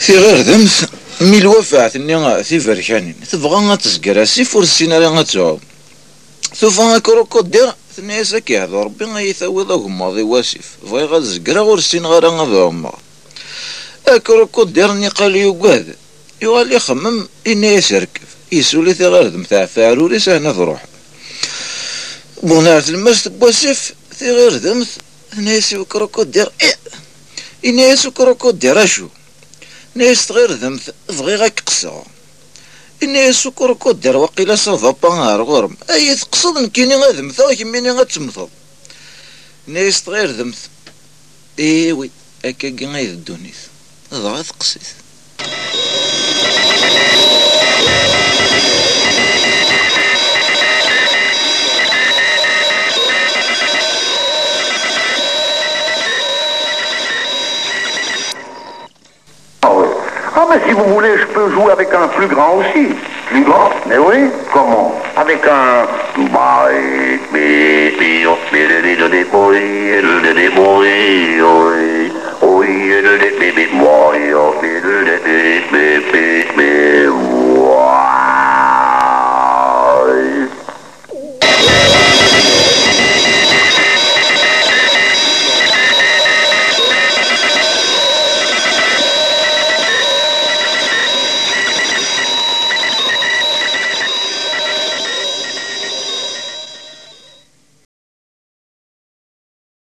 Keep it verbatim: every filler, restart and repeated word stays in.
تيغردمت مي الوفاة تيفركانين تبغى تزقر اسيف ورسينا راه تعوم ثوفا كروكودير ثنيا ساكي هذا ربي غيثاوي غماضي واسف بغي غتزقرا ورسين غير غادا عمر كروكودير ني قال يوكاد يوال يخمم اني يسركف يسولي تيغردم تاع فاروري سهنا تروح بونارت المس بواسف تيغردمت ثنيا سي كروكودير اني يسو كروكودير اشو ناس غير ذمت بغي غاك قصا إني سكر كودر وقيلا صافا بانار غرم أي تقصد نكيني غادمثا كيميني غاتمثا ناس غير ذمت إيوي هكا كي غايد الدونيس هذا غا تقصيت Ah, mais si vous voulez, je peux jouer avec un plus grand aussi. Plus grand? Mais oui. Comment? Avec un...